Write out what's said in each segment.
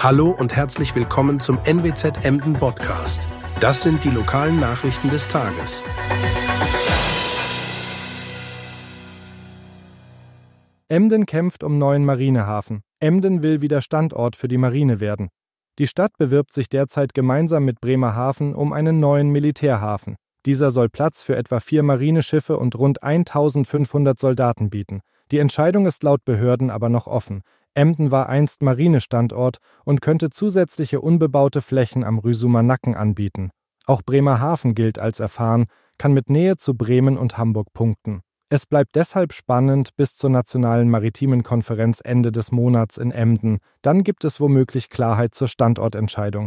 Hallo und herzlich willkommen zum NWZ Emden Podcast. Das sind die lokalen Nachrichten des Tages. Emden kämpft um neuen Marinehafen. Emden will wieder Standort für die Marine werden. Die Stadt bewirbt sich derzeit gemeinsam mit Bremerhaven um einen neuen Militärhafen. Dieser soll Platz für etwa 4 Marineschiffe und rund 1500 Soldaten bieten. Die Entscheidung ist laut Behörden aber noch offen. Emden war einst Marinestandort und könnte zusätzliche unbebaute Flächen am Rüsumer Nacken anbieten. Auch Bremerhaven gilt als erfahren, kann mit Nähe zu Bremen und Hamburg punkten. Es bleibt deshalb spannend bis zur Nationalen Maritimen Konferenz Ende des Monats in Emden. Dann gibt es womöglich Klarheit zur Standortentscheidung.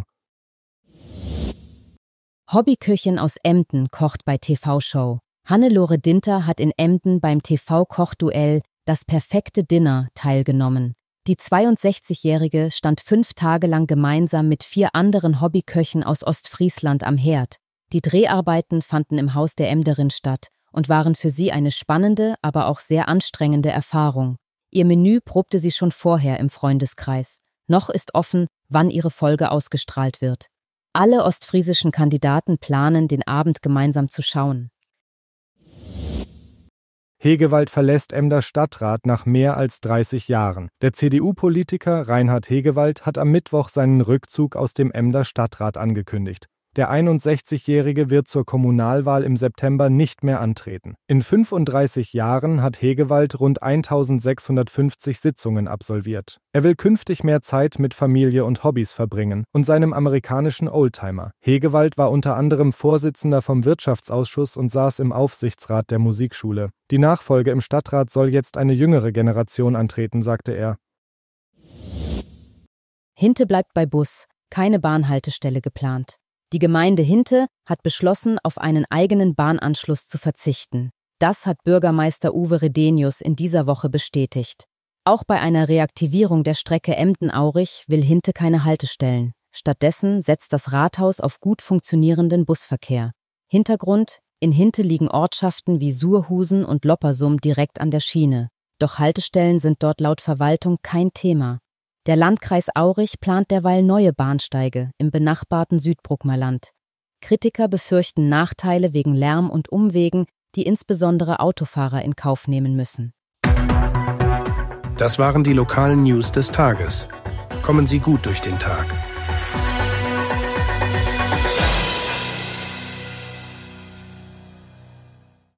Hobbyköchin aus Emden kocht bei TV-Show. Hannelore Dinter hat in Emden beim TV-Kochduell Das perfekte Dinner teilgenommen. Die 62-Jährige stand 5 Tage lang gemeinsam mit 4 anderen Hobbyköchen aus Ostfriesland am Herd. Die Dreharbeiten fanden im Haus der Emderin statt und waren für sie eine spannende, aber auch sehr anstrengende Erfahrung. Ihr Menü probte sie schon vorher im Freundeskreis. Noch ist offen, wann ihre Folge ausgestrahlt wird. Alle ostfriesischen Kandidaten planen, den Abend gemeinsam zu schauen. Hegewald verlässt Emder Stadtrat nach mehr als 30 Jahren. Der CDU-Politiker Reinhard Hegewald hat am Mittwoch seinen Rückzug aus dem Emder Stadtrat angekündigt. Der 61-Jährige wird zur Kommunalwahl im September nicht mehr antreten. In 35 Jahren hat Hegewald rund 1650 Sitzungen absolviert. Er will künftig mehr Zeit mit Familie und Hobbys verbringen und seinem amerikanischen Oldtimer. Hegewald war unter anderem Vorsitzender vom Wirtschaftsausschuss und saß im Aufsichtsrat der Musikschule. Die Nachfolge im Stadtrat soll jetzt eine jüngere Generation antreten, sagte er. Hinte bleibt bei Bus, keine Bahnhaltestelle geplant. Die Gemeinde Hinte hat beschlossen, auf einen eigenen Bahnanschluss zu verzichten. Das hat Bürgermeister Uwe Redenius in dieser Woche bestätigt. Auch bei einer Reaktivierung der Strecke Emden-Aurich will Hinte keine Haltestellen. Stattdessen setzt das Rathaus auf gut funktionierenden Busverkehr. Hintergrund: in Hinte liegen Ortschaften wie Surhusen und Loppersum direkt an der Schiene. Doch Haltestellen sind dort laut Verwaltung kein Thema. Der Landkreis Aurich plant derweil neue Bahnsteige im benachbarten Südbruckmerland. Kritiker befürchten Nachteile wegen Lärm und Umwegen, die insbesondere Autofahrer in Kauf nehmen müssen. Das waren die lokalen News des Tages. Kommen Sie gut durch den Tag.